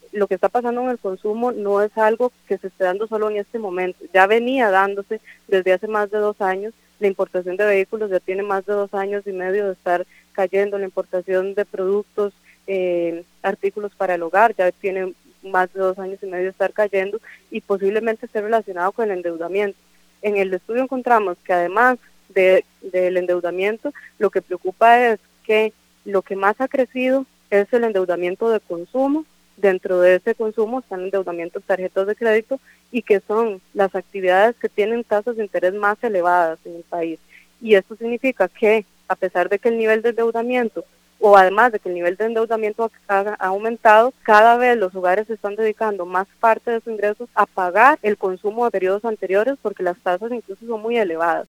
lo que está pasando en el consumo no es algo que se esté dando solo en este momento, ya venía dándose desde hace más de 2 años. La importación de vehículos ya tiene más de 2 años y medio de estar cayendo, la importación de productos, artículos para el hogar ya tiene más de 2 años y medio de estar cayendo y posiblemente esté relacionado con el endeudamiento. En el estudio encontramos que además del endeudamiento, lo que preocupa es que lo que más ha crecido es el endeudamiento de consumo. Dentro de ese consumo están el endeudamiento de tarjetas de crédito y que son las actividades que tienen tasas de interés más elevadas en el país. Y esto significa que, a pesar de que el nivel de endeudamiento, o además de que el nivel de endeudamiento ha aumentado, cada vez los hogares están dedicando más parte de sus ingresos a pagar el consumo de periodos anteriores porque las tasas incluso son muy elevadas.